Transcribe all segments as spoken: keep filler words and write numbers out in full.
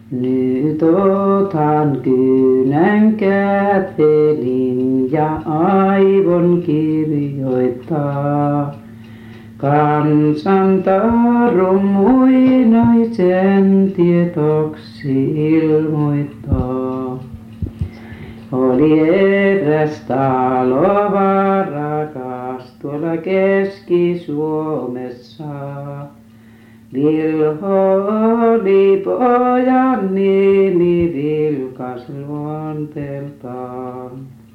Nyt otan kynän kätelin ja aivon kirjoittaa. Kansan tahdon muinaisen tietoksi ilmoittaa. Oli eräs talova rakas tuolla Keski-Suomessa. Vilho oli pojan nimi, vilkas luonteeltaan.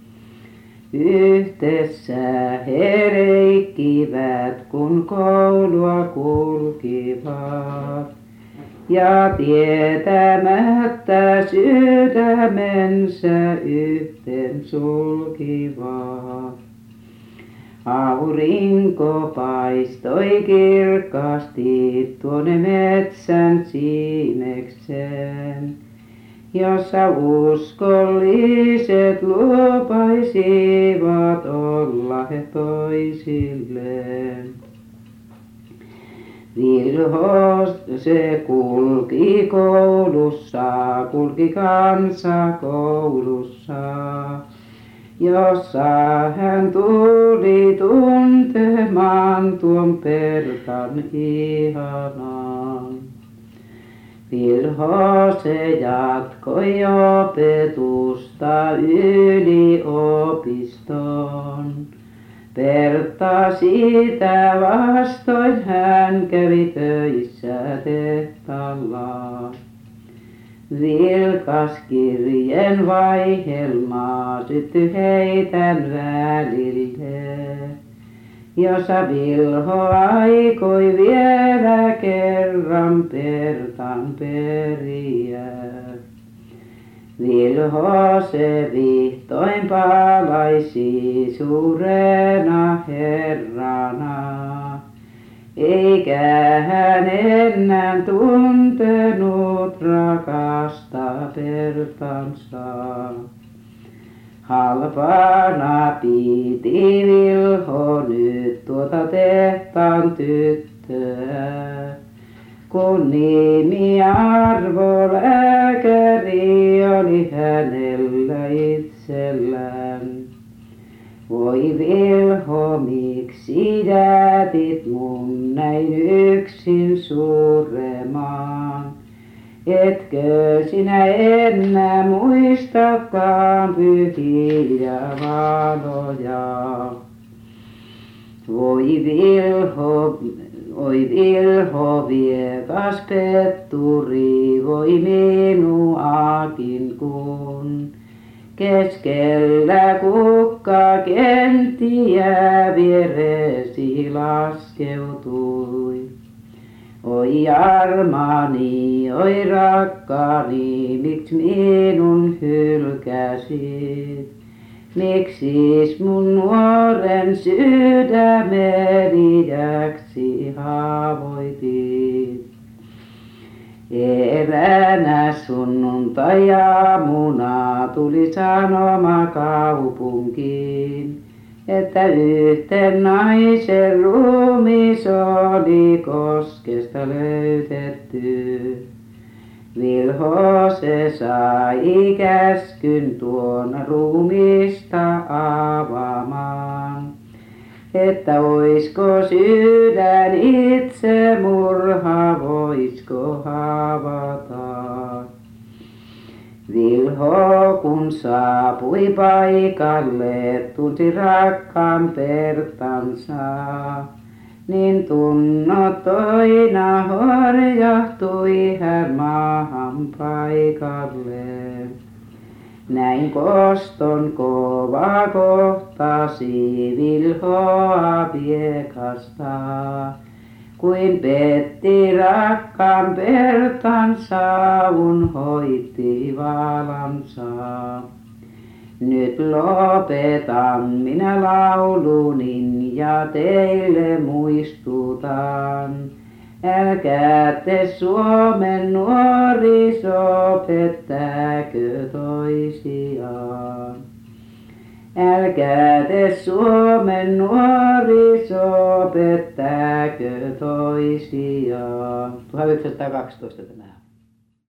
Yhdessä he leikkivät, kun koulua kulkivat. Ja tietämättä sydämensä yhteen sulkivat. Aurinko paistoi kirkkaasti tuonne metsän siimekseen, jossa uskolliset lupaisivat olla he toisilleen. Vilho se kulki koulussa, kulki kansakoulussa, jossa hän tuli tuntemaan tuon Pertan ihanan. Vilho se jatkoi opetusta yliopistoon. Pertta siitä vastoin hän kävi töissä tehtaallaan. Vilkas kirjeenvaihelma syttyi heidän välille, jossa Vilho aikoi vielä kerran Pertan periä. Vilho se vihdoin palaisi suurena herrana, eikä hän enää tuntenut rakasta Pertansa. Halpana piti Vilho nyt tuota tehtaan tyttöä, kun nimi arvolääkäri oli hänellä itsellään. Voi Vilho, miksi jätit mun näin yksin suremaan? Etkö sinä enää muistakaan pyhiä valoja? Voi Vilho, oi Vilho, viekas petturi, voi minuakin kun keskellä kukkakenttiä vieresi laskeutui. Oi armani, oi rakkaani, miksi minun hylkäsit? Miksis mun nuoren sydämeni iäksi haavoitit? Eräänä sunnuntai-aamuna tuli sanoma kaupunkiin, että yhten naisen ruumis oli koskesta löytetty. Vilho se sai käskyn tuon ruumista avaamaan, että oisko sydän itse murha, voisko havata. Vilho kun saapui paikalle, tunsi rakkaan Pertansa, niin tunnottoina horjahtui hän maahan paikalle. Näin koston kova kohtasi Vilhoa viekasta, kuin petti rakkaan Pertansa, unhoitti valansa. Nyt lopetan minä laulunin ja teille muistutan. Älkää te Suomen nuoriso pettäkö toisiaan. Älkää te Suomen nuoriso pettäkö toisiaan. tuhatyhdeksänsataakaksitoista tämä.